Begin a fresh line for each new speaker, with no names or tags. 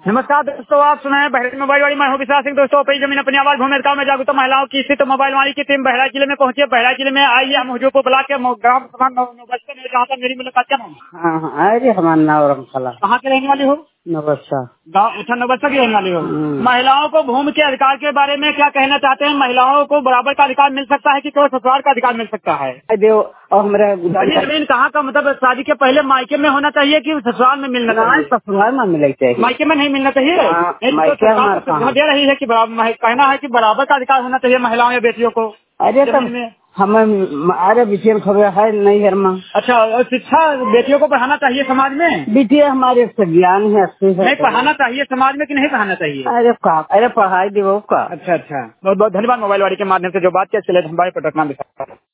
नमस्कार दोस्तों, आप सुना है बहराइच मोबाइल वाली। मैं हूं विशाल सिंह। दोस्तों, अपनी जमीन अपनी आवाज भूमि में जागरूकता महिलाओं की स्थित मोबाइल वाली की टीम बहराइच जिले में पहुंची है। बहराइच जिले में आइए हम हुजूरपुर ब्लॉक के ग्राम सभा नवबस्ता में, जहाँ पर मेरी मुलाकात। क्या नाम है?
हाँ, अरे हमारा नाम रमकला।
कहाँ के रहने वाली हो?
नवस्ता।
गाँव अच्छा नवबस्ता की रहने वाली हो। महिलाओं को भूमि के अधिकार के बारे में क्या कहना चाहते हैं? महिलाओं को बराबर का अधिकार मिल सकता है कि केवल ससुराल का अधिकार मिल सकता है?
देव और हमारा
जमीन कहाँ का, मतलब शादी के पहले मायके में होना चाहिए कि ससुराल में मिलना चाहिए?
ससुराल में मिलना चाहिए।
मायके में नहीं मिलना चाहिए। नहीं तो
मायके
सरकार
हमारे
तो सुविधा दे रही है कि कहना है कि बराबर का अधिकार होना चाहिए महिलाओं या बेटियों को
अरे तब
जमीन में।
हमारे बिटिया खबर है नहीं हरमा।
अच्छा, और शिक्षा बेटियों को पढ़ाना चाहिए समाज में?
बिटिया हमारे ज्ञान है, अच्छी है।
नहीं पढ़ाना चाहिए समाज में कि नहीं पढ़ाना चाहिए?
अरे पढ़ाई देवो का।
अच्छा अच्छा, बहुत बहुत धन्यवाद मोबाइल वाली के माध्यम से जो बात किया। चले हमारे पटना में।